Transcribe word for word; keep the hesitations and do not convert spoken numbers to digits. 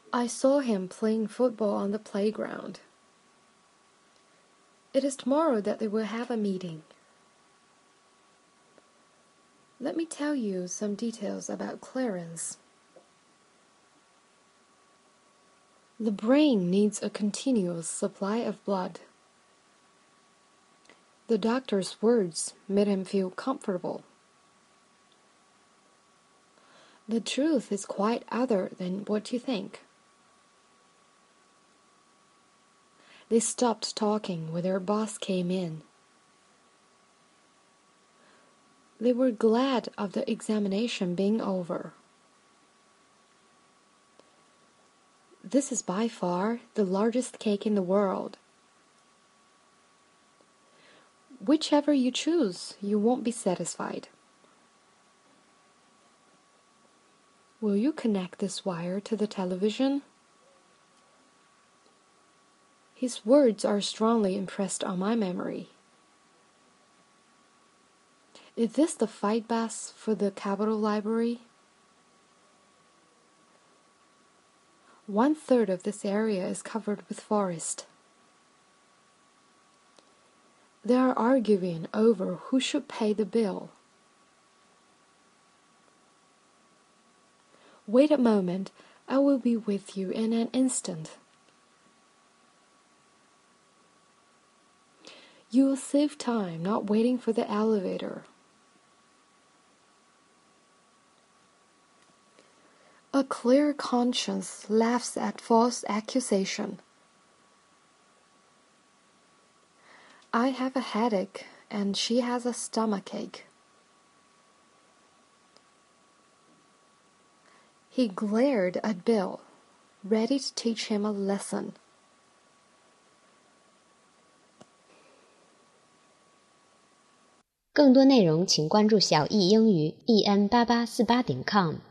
I saw him playing football on the playground. It is tomorrow that they will have a meeting. Let me tell you some details about Clarence. The brain needs a continuous supply of blood. The doctor's words made him feel comfortable. The truth is quite other than what you think. They stopped talking when their boss came in. They were glad of the examination being over. This is by far the largest cake in the world. Whichever you choose, you won't be satisfied. Will you connect this wire to the television? His words are strongly impressed on my memory. Is this the fight bus for the Capitol Library? One third of this area is covered with forest. They are arguing over who should pay the bill. Wait a moment, I will be with you in an instant. You will save time not waiting for the elevator. A clear conscience laughs at false accusation. I have a headache and she has a stomachache. He glared at Bill, ready to teach him a lesson. 更多内容请关注小易英语 e n 八八四八点 com。